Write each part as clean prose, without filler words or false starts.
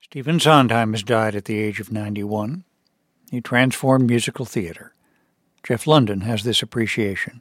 Stephen Sondheim has died at the age of 91. He transformed musical theater. Jeff London has this appreciation.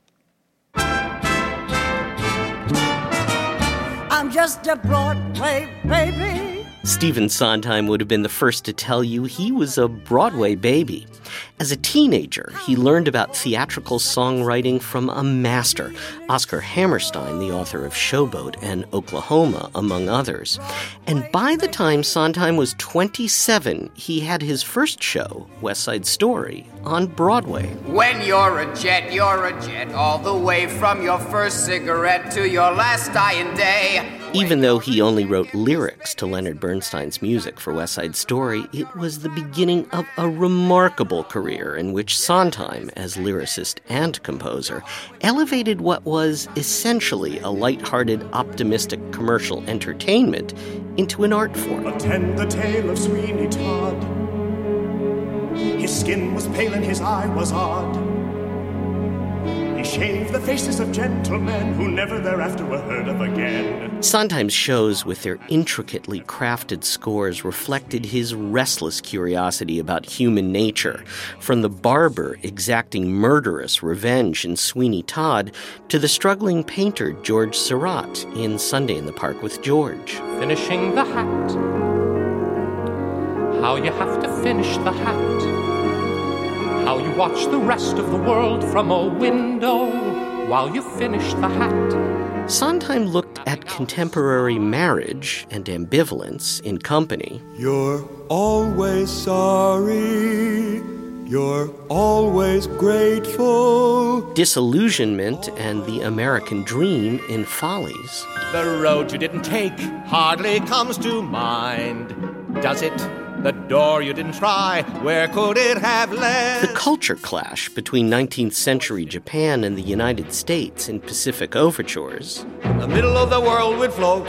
I'm just a Broadway baby. Stephen Sondheim would have been the first to tell you he was a Broadway baby. As a teenager, he learned about theatrical songwriting from a master, Oscar Hammerstein, the author of Showboat and Oklahoma, among others. And by the time Sondheim was 27, he had his first show, West Side Story, on Broadway. When you're a jet, all the way from your first cigarette to your last dying day. Even though he only wrote lyrics to Leonard Bernstein's music for West Side Story, it was the beginning of a remarkable career in which Sondheim, as lyricist and composer, elevated what was essentially a lighthearted, optimistic commercial entertainment into an art form. Attend the tale of Sweeney Todd. His skin was pale and his eye was odd. He shaved the faces of gentlemen who never thereafter were heard of again. Sondheim's shows, with their intricately crafted scores, reflected his restless curiosity about human nature, from the barber exacting murderous revenge in Sweeney Todd to the struggling painter George Seurat in Sunday in the Park with George. Finishing the hat. How you have to finish the hat. How you watch the rest of the world from a window while you finish the hat. Sondheim looked at contemporary marriage and ambivalence in Company. You're always sorry. You're always grateful. Disillusionment and the American dream in Follies. The road you didn't take hardly comes to mind, does it? The door you didn't try, where could it have led? The culture clash between 19th century Japan and the United States in Pacific Overtures. In the middle of the world we'd float,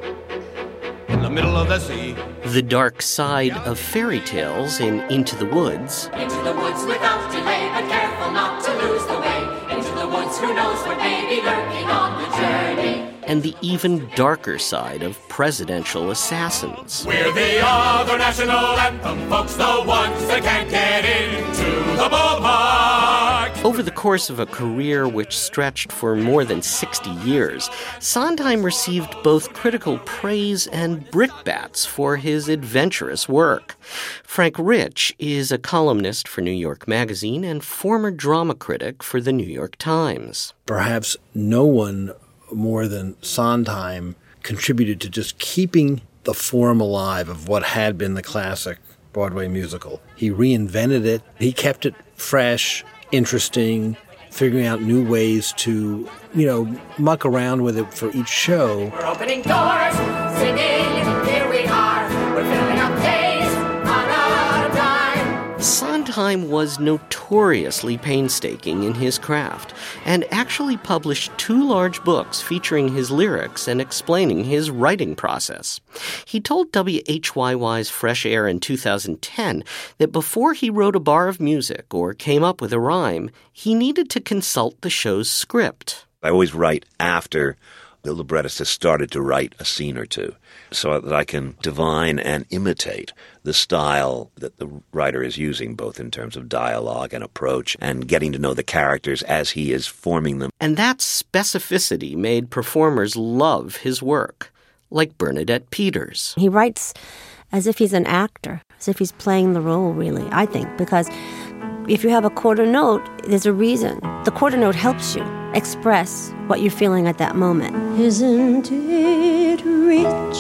in the middle of the sea. The dark side of fairy tales in Into the Woods. Into the woods without delay, but careful not to lose the way. Into the woods, who knows what may be lurking on the journey. And the even darker side of Presidential Assassins. We're the other national anthem, folks, the ones that can't get into the ballpark. Over the course of a career which stretched for more than 60 years, Sondheim received both critical praise and brickbats for his adventurous work. Frank Rich is a columnist for New York Magazine and former drama critic for the New York Times. Perhaps no one more than Sondheim contributed to just keeping the form alive of what had been the classic Broadway musical. He reinvented it. He kept it fresh, interesting, figuring out new ways to, muck around with it for each show. We're opening doors, singing, here we are. We're filling up days on our dime. Sondheim was notoriously painstaking in his craft and actually published 2 large books featuring his lyrics and explaining his writing process. He told WHYY's Fresh Air in 2010 that before he wrote a bar of music or came up with a rhyme, he needed to consult the show's script. I always write after the librettist has started to write a scene or two, so that I can divine and imitate the style that the writer is using, both in terms of dialogue and approach, and getting to know the characters as he is forming them. And that specificity made performers love his work, like Bernadette Peters. He writes as if he's an actor, as if he's playing the role, really, I think, because if you have a quarter note, there's a reason. The quarter note helps you express what you're feeling at that moment. Isn't it rich?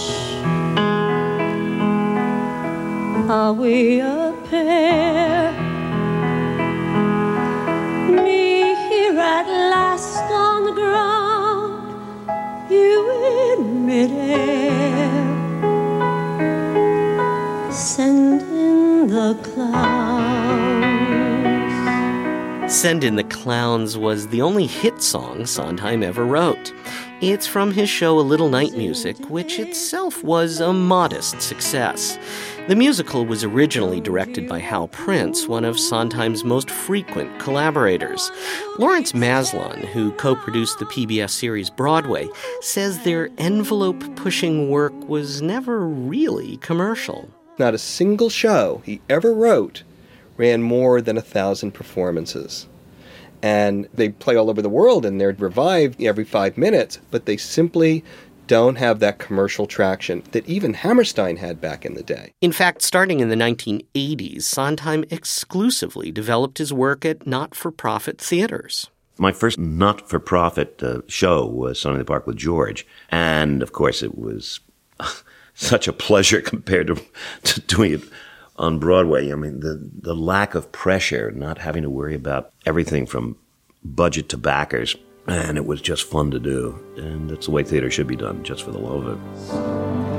Are we a pair? Me here at last on the ground, you in midair, send in the clouds. Send in the Clowns was the only hit song Sondheim ever wrote. It's from his show A Little Night Music, which itself was a modest success. The musical was originally directed by Hal Prince, one of Sondheim's most frequent collaborators. Lawrence Maslon, who co-produced the PBS series Broadway, says their envelope-pushing work was never really commercial. Not a single show he ever wrote ran more than 1,000 performances. And they play all over the world, and they're revived every 5 minutes, but they simply don't have that commercial traction that even Hammerstein had back in the day. In fact, starting in the 1980s, Sondheim exclusively developed his work at not-for-profit theaters. My first not-for-profit show was Sonny in the Park with George, and of course it was such a pleasure compared to doing it on Broadway. I mean, the lack of pressure, not having to worry about everything from budget to backers, and it was just fun to do. And that's the way theater should be done, just for the love of it.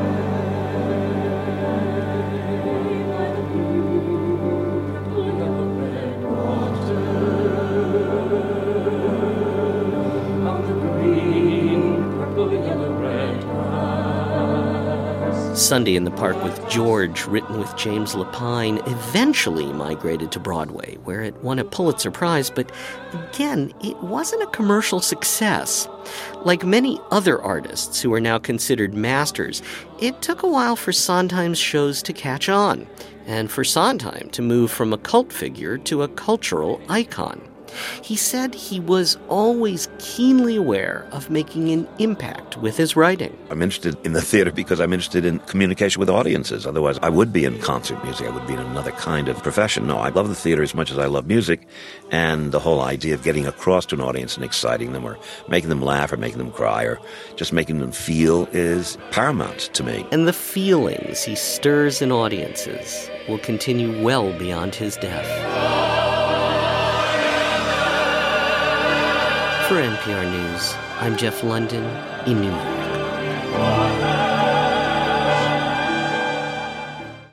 Sunday in the Park with George, written with James Lapine, eventually migrated to Broadway, where it won a Pulitzer Prize, but again, it wasn't a commercial success. Like many other artists who are now considered masters, it took a while for Sondheim's shows to catch on, and for Sondheim to move from a cult figure to a cultural icon. He said he was always keenly aware of making an impact with his writing. I'm interested in the theater because I'm interested in communication with audiences. Otherwise, I would be in concert music. I would be in another kind of profession. No, I love the theater as much as I love music, and the whole idea of getting across to an audience and exciting them or making them laugh or making them cry or just making them feel is paramount to me. And the feelings he stirs in audiences will continue well beyond his death. For NPR News, I'm Jeff London in New York.